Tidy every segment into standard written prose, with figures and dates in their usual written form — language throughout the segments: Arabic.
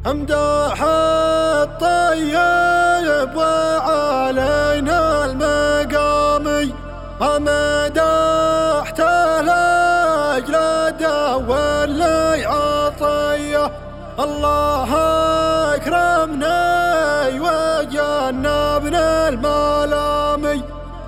امدح الطيب وعلينا المقامي ما مدحته لاجل ادور لي عطيه. الله اكرمنا وجنبنا الملامي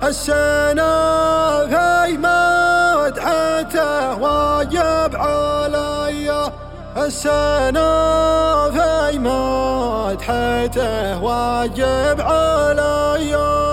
السنة في مدحته واجب علي. السنة في مدحته واجب علي.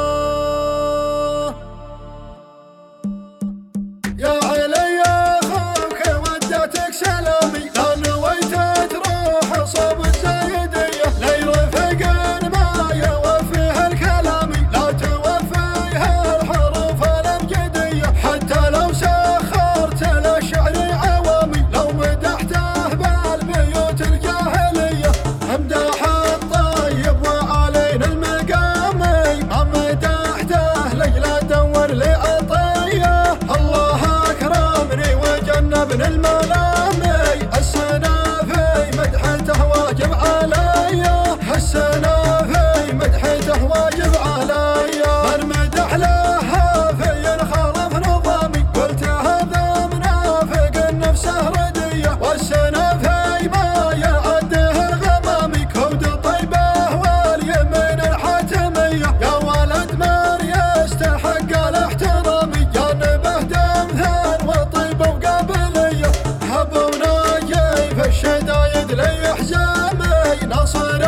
يا علي اخوك ودتك سلامي لا نويت تروح صوب الزايدية لا يرفق ما يوفيه الكلامي لا توفيه الحروف الابجدية حتى لو سخرت للشعر عوامي لو مدحته بالبيوت الجاهلية. امدح الطيب وعلينا المقامي ما مدحته لجل ادور لي عطية. الله اكرمني وجنبني الملامي السنة في مدحته واجب علي. السنة في مدحته واجب علي. من مدح لها في خالف نظامي قلت هذا منافق نفسه ردية. والسنة في ما يعده الغمامي كود طيبه واليمين الحتمية. يا ولد من يستحق الاحترامي جانبه دمثال وطيبه وقابلية. هبونا جيف الشدايد لي حزامي ناصر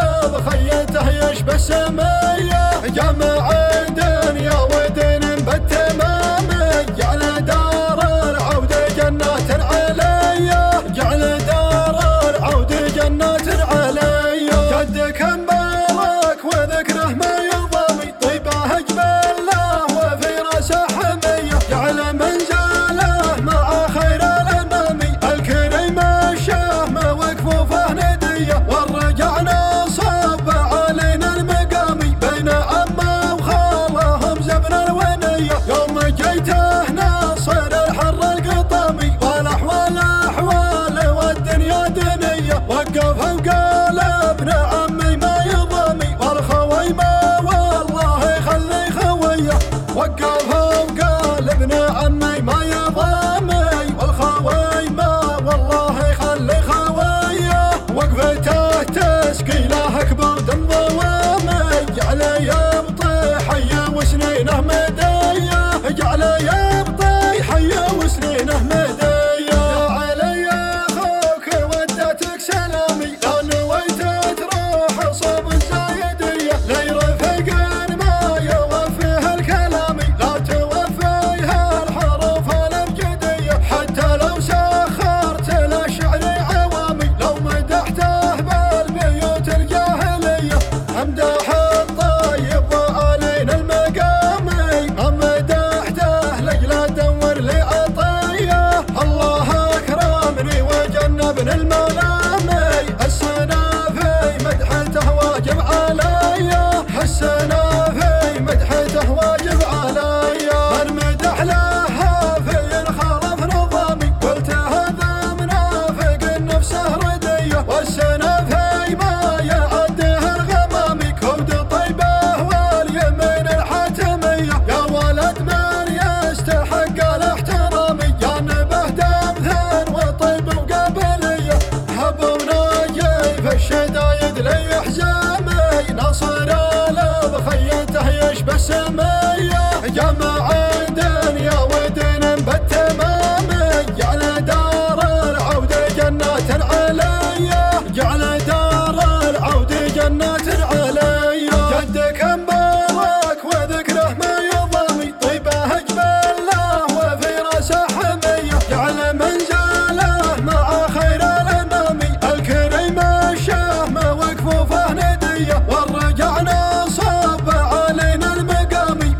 بخيته يشبه سمية. جمع دنيا ودين بالتمامي جعل دار العود جنات عليا. جعل دار العود جنات عليا. جدك مبارك وذكره ما يضامي طيبه جبله وفي راسه حمية. جعل منزله مع خير الانامي الكريم الشهم وكفوفه ندية. والرجعنا صب علينا المقامي بين عمه وخالهم زبنا الونية. يوم جيته ناصر الحر القطامي والاحوال احوال والدنيا دنية. وقف وقال ابن عمي ما يضامي والخويمه والله يخلي خويه. وقف وقال ابن عمي ما يضامي والخويمه والله يخلي خويه. وقفته تسقي له كبود ضوامي جعل يبطي حيه وسنينه مديه. جعل يبطي حيه وسنينه مديه. يا علي اخوك ودتك سلامي لا نويت تروح صوب الزايدية لا يرفق ما يوفيه الكلامي لا توفيه الحروف الابجدية حتى لو سخرت للشعر عوامي لو مدحته بالبيوت الجاهلية. امدح الطيب وعلينا المقامي ما مدحته لجل ادور لي عطية. الله اكرمني وجنبني الملامي السنة في مدحته واجب علي. السنة في مدحته واجب علي. من مدح لها في خالف نظامي قلت هذا منافق نفسه ردية. والسنة في ما يعده الغمامي كود طيبه واليمين الحتمية. يا ولد من يستحق الاحترامي جانبه دمثال وطيبه وقابلية. هبونا جيف الشدايد لي حزامي ناصر بخيته يشبه سمية. جمع دنيا ودين بالتمامي جعل دار العود جنات عليا. جعل دار العود جنات عليا. جدك مبارك وذكره ما يضامي طيبه جبله وفي راسه حمية. جعل منزله مع خير الانامي الكريم الشهم وكفوفه ندية. والرجعنا صب علينا المقامي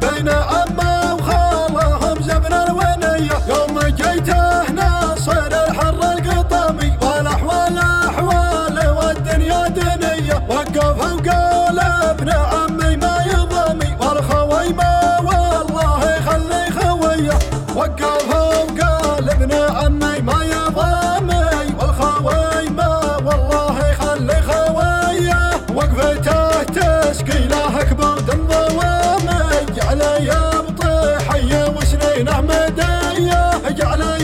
وقفته تشكيله اكبر ضمه على يبطي حيه وسنينه مديه على